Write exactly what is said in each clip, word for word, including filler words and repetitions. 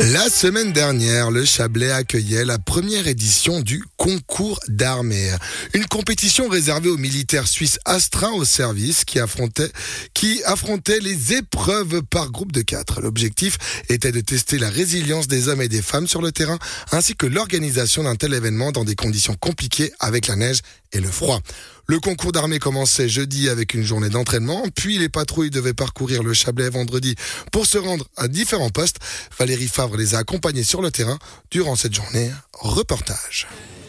La semaine dernière, le Chablais accueillait la première édition du concours d'armée. Une compétition réservée aux militaires suisses astreints au service qui affrontaient, qui affrontaient les épreuves par groupe de quatre. L'objectif était de tester la résilience des hommes et des femmes sur le terrain, ainsi que l'organisation d'un tel événement dans des conditions compliquées avec la neige et le froid. Le concours d'armée commençait jeudi avec une journée d'entraînement, puis les patrouilles devaient parcourir le Chablais vendredi pour se rendre à différents postes. Valérie Favre les a accompagnés sur le terrain durant cette journée. Reportage.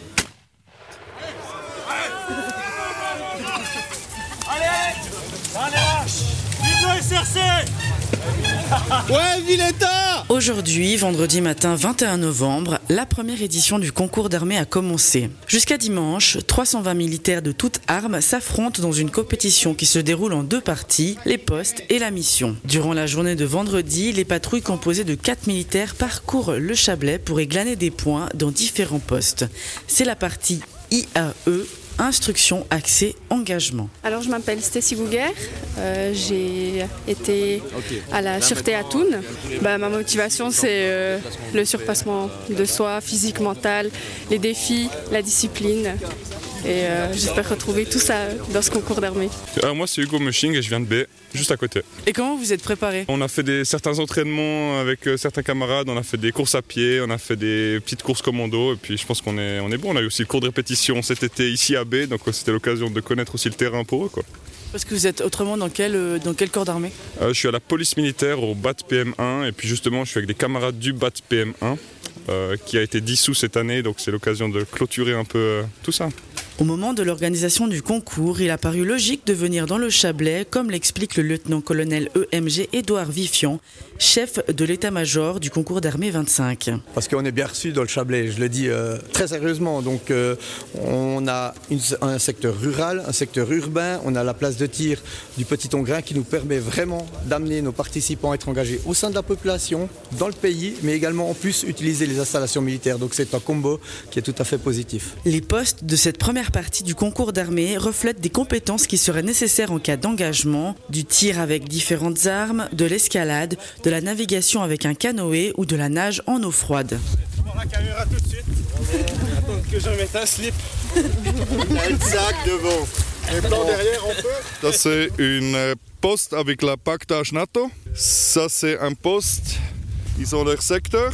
Ouais, Villetta! Aujourd'hui, vendredi matin vingt et un novembre, la première édition du concours d'armée a commencé. Jusqu'à dimanche, trois cent vingt militaires de toutes armes s'affrontent dans une compétition qui se déroule en deux parties, les postes et la mission. Durant la journée de vendredi, les patrouilles composées de quatre militaires parcourent le Chablais pour y glaner des points dans différents postes. C'est la partie I A E, instruction, accès, engagement. Alors je m'appelle Stécie Bouguer, euh, j'ai été à la sûreté à Thun. Bah, ma motivation c'est euh, le surpassement de soi, physique, mental, les défis, la discipline. Et euh, j'espère retrouver tout ça dans ce concours d'armée. Alors moi c'est Hugo Mushing et je viens de B, juste à côté. Et comment vous êtes préparé ? On a fait des, certains entraînements avec euh, certains camarades, on a fait des courses à pied, on a fait des petites courses commando et puis je pense qu'on est, on est bon. On a eu aussi le cours de répétition cet été ici à B, donc euh, c'était l'occasion de connaître aussi le terrain pour eux, quoi. Parce que vous êtes autrement dans quel, euh, dans quel corps d'armée ? euh, Je suis à la police militaire au B A T P M un et puis justement je suis avec des camarades du B A T P M un euh, qui a été dissous cette année, donc c'est l'occasion de clôturer un peu euh, tout ça. Au moment de l'organisation du concours, il a paru logique de venir dans le Chablais, comme l'explique le lieutenant-colonel E M G Édouard Vifian, chef de l'état-major du concours d'armée vingt-cinq. Parce qu'on est bien reçu dans le Chablais, je le dis euh, très sérieusement. Donc euh, on a une, un secteur rural, un secteur urbain, on a la place de tir du Petit Ongrin qui nous permet vraiment d'amener nos participants à être engagés au sein de la population, dans le pays, mais également en plus utiliser les installations militaires. Donc c'est un combo qui est tout à fait positif. Les postes de cette première partie du concours d'armée reflètent des compétences qui seraient nécessaires en cas d'engagement, du tir avec différentes armes, de l'escalade, de la navigation avec un canoë ou de la nage en eau froide. On prend la caméra tout de suite. Attends que je remette un slip. Il y a un sac devant. Et plan derrière, on peut. Ça c'est une poste avec la pactage NATO. Ça c'est un poste, ils ont leur secteur.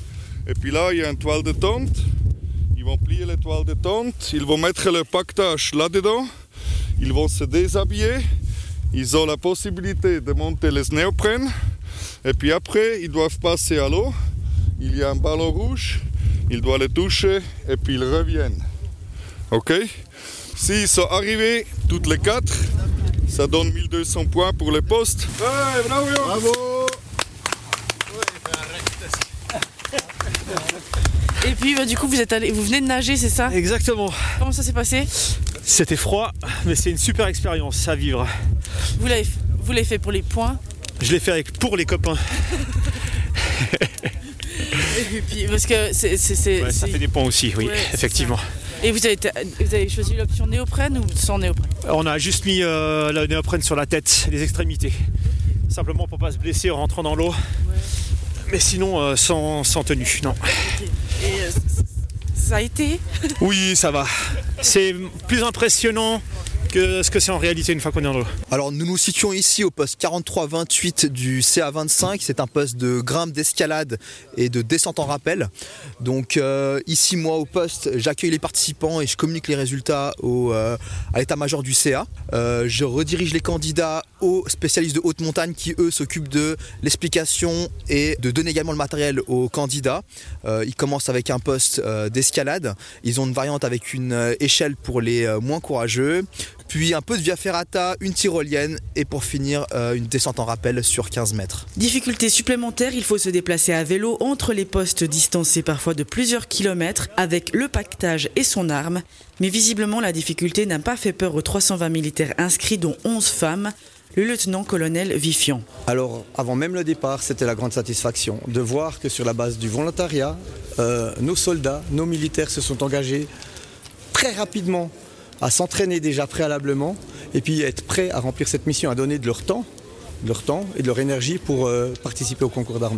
Et puis là il y a une toile de tente. Ils vont plier les toiles de tente, ils vont mettre le pactage là-dedans, ils vont se déshabiller, ils ont la possibilité de monter les néoprènes, et puis après, ils doivent passer à l'eau, il y a un ballon rouge, ils doivent le toucher, et puis ils reviennent. Ok ? S'ils sont arrivés, toutes les quatre, ça donne mille deux cents points pour les postes. Ouais, bravo! Bravo! Et puis bah, du coup vous, êtes allé, vous venez de nager, c'est ça ? Exactement. Comment ça s'est passé ? C'était froid, mais c'est une super expérience à vivre. Vous l'avez, vous l'avez fait pour les points ? Je l'ai fait avec, pour les copains. Et puis, parce que c'est, c'est, c'est, Ouais, ça c'est... fait des points aussi, oui, Ouais, effectivement. Et vous avez, vous avez choisi l'option néoprène ou sans néoprène ? On a juste mis euh, la néoprène sur la tête, les extrémités. Simplement pour pas se blesser en rentrant dans l'eau. Ouais. Mais sinon, euh, sans, sans tenue, non. Okay. Et euh, ça a été ? Oui, ça va. C'est plus impressionnant que ce que c'est en réalité une fois qu'on est dans l'eau. Alors nous nous situons ici au poste quarante-trois vingt-huit du C A vingt-cinq, c'est un poste de grimpe, d'escalade et de descente en rappel. Donc euh, ici moi au poste j'accueille les participants et je communique les résultats au, euh, à l'état-major du C A. Euh, je redirige les candidats aux spécialistes de haute montagne qui eux s'occupent de l'explication et de donner également le matériel aux candidats. Euh, ils commencent avec un poste euh, d'escalade, ils ont une variante avec une euh, échelle pour les euh, moins courageux. Puis un peu de via ferrata, une tyrolienne et pour finir euh, une descente en rappel sur quinze mètres. Difficulté supplémentaire, il faut se déplacer à vélo entre les postes distancés parfois de plusieurs kilomètres avec le pactage et son arme. Mais visiblement la difficulté n'a pas fait peur aux trois cent vingt militaires inscrits dont onze femmes. Le lieutenant-colonel Vifian. Alors avant même le départ, c'était la grande satisfaction de voir que sur la base du volontariat, euh, nos soldats, nos militaires se sont engagés très rapidement à s'entraîner déjà préalablement et puis être prêts à remplir cette mission, à donner de leur temps, de leur temps et de leur énergie pour euh, participer au concours d'armée.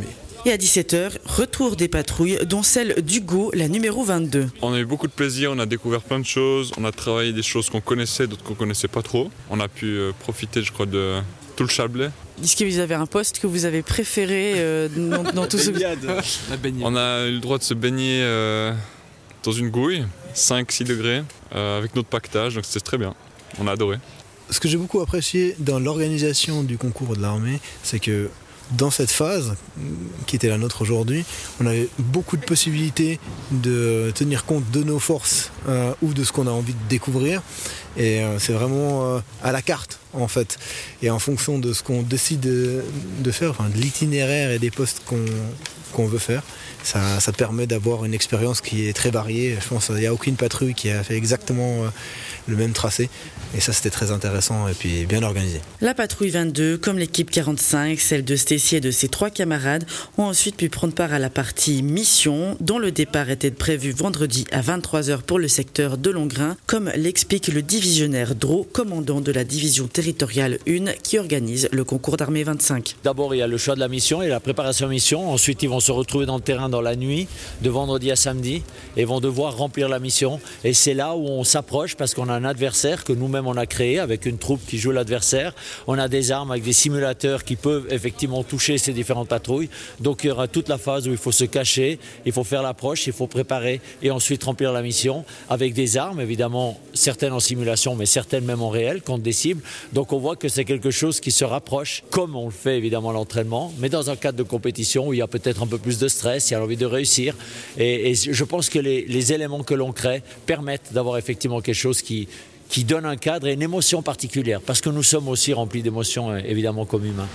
Et à dix-sept heures, retour des patrouilles, dont celle d'Hugo, la numéro vingt-deux. On a eu beaucoup de plaisir, on a découvert plein de choses, on a travaillé des choses qu'on connaissait, d'autres qu'on ne connaissait pas trop. On a pu euh, profiter, je crois, de tout le Chablais. Est-ce que vous avez un poste que vous avez préféré euh, dans, dans tout ce... La baignade. On a eu le droit de se baigner euh, dans une gouille, cinq six degrés, euh, avec notre pactage, donc c'était très bien. On a adoré. Ce que j'ai beaucoup apprécié dans l'organisation du concours de l'armée, c'est que dans cette phase, qui était la nôtre aujourd'hui, on avait beaucoup de possibilités de tenir compte de nos forces euh, ou de ce qu'on a envie de découvrir. Et euh, c'est vraiment euh, à la carte, en fait. Et en fonction de ce qu'on décide de, de faire, enfin, de l'itinéraire et des postes qu'on, qu'on veut faire, ça, ça permet d'avoir une expérience qui est très variée. Je pense qu'il n'y a aucune patrouille qui a fait exactement euh, le même tracé. Et ça, c'était très intéressant et puis bien organisé. La patrouille vingt-deux, comme l'équipe quarante-cinq, celle de Stécie et de ses trois camarades, ont ensuite pu prendre part à la partie mission, dont le départ était prévu vendredi à vingt-trois heures pour le secteur de Longrain, comme l'explique le divisionnaire Dro, commandant de la division territoriale un qui organise le concours d'armée vingt-cinq. D'abord, il y a le choix de la mission et la préparation mission. Ensuite, ils vont se retrouver dans le terrain dans la nuit, de vendredi à samedi, et vont devoir remplir la mission. Et c'est là où on s'approche parce qu'on a un adversaire que nous-mêmes on a créé avec une troupe qui joue l'adversaire. On a des armes avec des simulateurs qui peuvent effectivement toucher ces différentes patrouilles. Donc il y aura toute la phase où il faut se cacher, il faut faire l'approche, il faut préparer et ensuite remplir la mission avec des armes, évidemment certaines en simulation mais certaines même en réel contre des cibles. Donc on voit que c'est quelque chose qui se rapproche comme on le fait évidemment à l'entraînement, mais dans un cadre de compétition où il y a peut-être un peu plus de stress, il y a l'envie de réussir. Et, et je pense que les, les éléments que l'on crée permettent d'avoir effectivement quelque chose qui qui donne un cadre et une émotion particulière, parce que nous sommes aussi remplis d'émotions, évidemment, comme humains.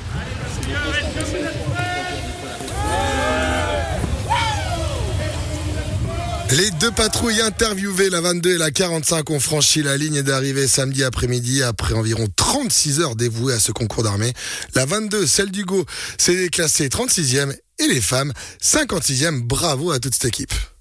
Les deux patrouilles interviewées, la vingt-deux et la quarante-cinq, ont franchi la ligne d'arrivée samedi après-midi après environ trente-six heures dévouées à ce concours d'armée. La vingt-deux, celle d'Hugo, s'est classée trente-sixième et les femmes cinquante-sixième. Bravo à toute cette équipe.